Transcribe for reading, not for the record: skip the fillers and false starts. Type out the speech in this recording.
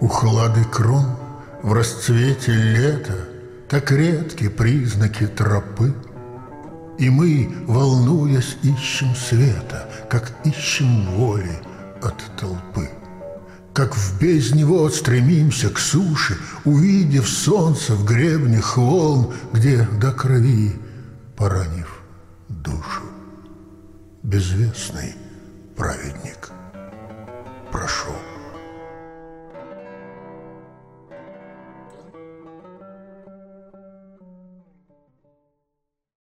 Ухлады крон в расцвете лета так редки признаки тропы, и мы, волнуясь, ищем света, как ищем воли от толпы. Как в бездне вод стремимся к суше, увидев солнце в гребнях волн, где до крови поранив душу. Безвестный праведник.